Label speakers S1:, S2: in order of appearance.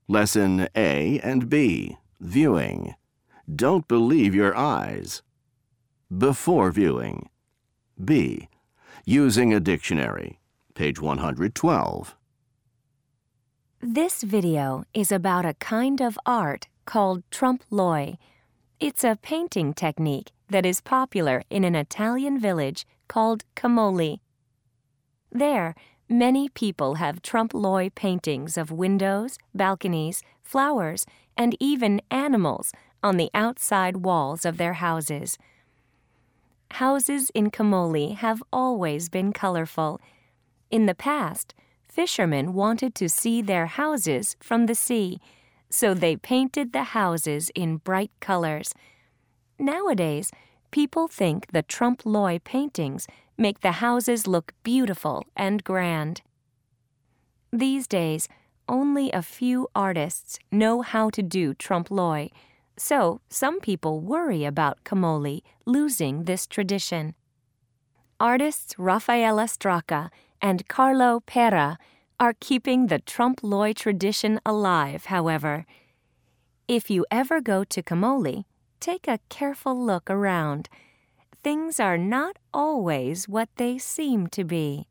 S1: Lesson A and B, Viewing. Don't believe your eyes. Before viewing. B, Using a dictionary. Page 112.
S2: This video is about a kind of art called trompe-l'oeil. It's a painting technique that is popular in an Italian village called Camogli. There, many people have trompe-l'oeil paintings of windows, balconies, flowers, and even animals on the outside walls of their houses. Houses in Camogli have always been colorful. In the past, fishermen wanted to see their houses from the sea, so they painted the houses in bright colors. Nowadays, people think the trompe-l'oeil paintings make the houses look beautiful and grand. These days, only a few artists know how to do trompe-l'oeil, so some people worry about Camogli losing this tradition. Artists Raffaella Stracca and Carlo Pera are keeping the trompe-l'oeil tradition alive, however. If you ever go to Camogli, take a careful look around. Things are not always what they seem to be.